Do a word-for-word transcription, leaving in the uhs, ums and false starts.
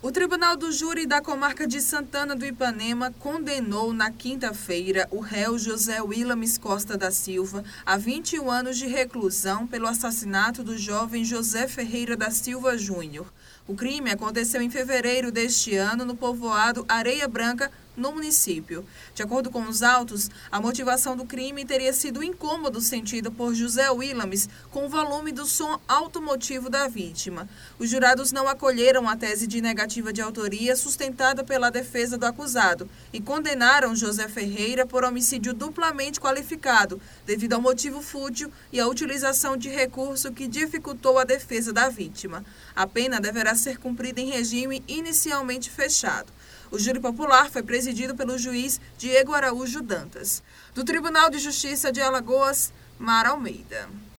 O Tribunal do Júri da Comarca de Santana do Ipanema condenou na quinta-feira o réu José Willames Costa da Silva a vinte e um anos de reclusão pelo assassinato do jovem José Ferreira da Silva Júnior. O crime aconteceu em fevereiro deste ano no povoado Areia Branca, no município. De acordo com os autos, a motivação do crime teria sido o incômodo sentido por José Willames com o volume do som automotivo da vítima. Os jurados não acolheram a tese de negativa de autoria sustentada pela defesa do acusado e condenaram José Ferreira por homicídio duplamente qualificado, devido ao motivo fútil e à utilização de recurso que dificultou a defesa da vítima. A pena deverá ser cumprida em regime inicialmente fechado. O júri popular foi presidido pelo juiz Diego Araújo Dantas. Do Tribunal de Justiça de Alagoas, Mara Almeida.